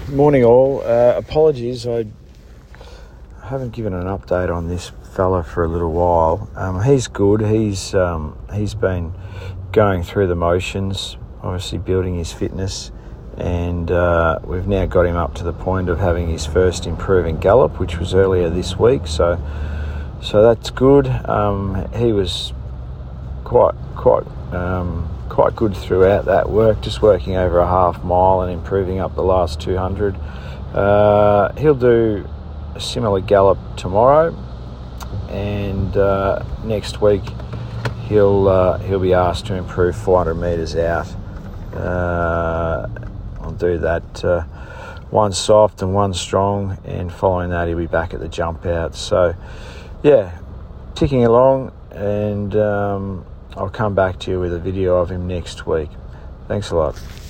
Morning all. Apologies, I haven't given an update on this fella for a little while. He's good. He's been going through the motions, obviously building his fitness, and we've now got him up to the point of having his first improving gallop, which was earlier this week. So that's good. He was quite good throughout that work, just working over a half mile and improving up the last 200. He'll do a similar gallop tomorrow, and next week he'll be asked to improve 400 metres out. I'll do that one soft and one strong, and following that he'll be back at the jump out. So yeah, ticking along, and I'll come back to you with a video of him next week. Thanks a lot.